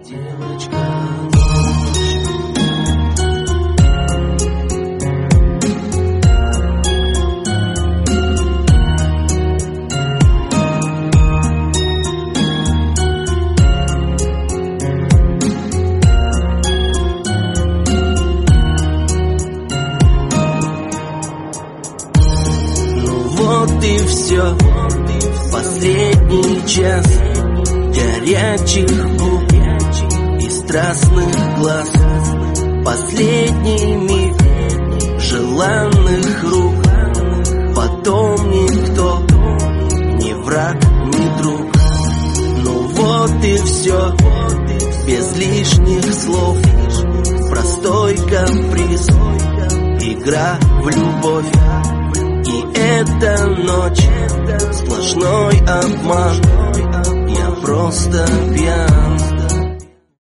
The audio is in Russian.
Вот и все, последний час горячих губ и страстных глаз, последний миг желанных рук. Потом никто, ни враг, ни друг. Ну вот и все, без лишних слов, простой каприз, игра в любовь. И эта ночь сплошной обман, я просто пьян.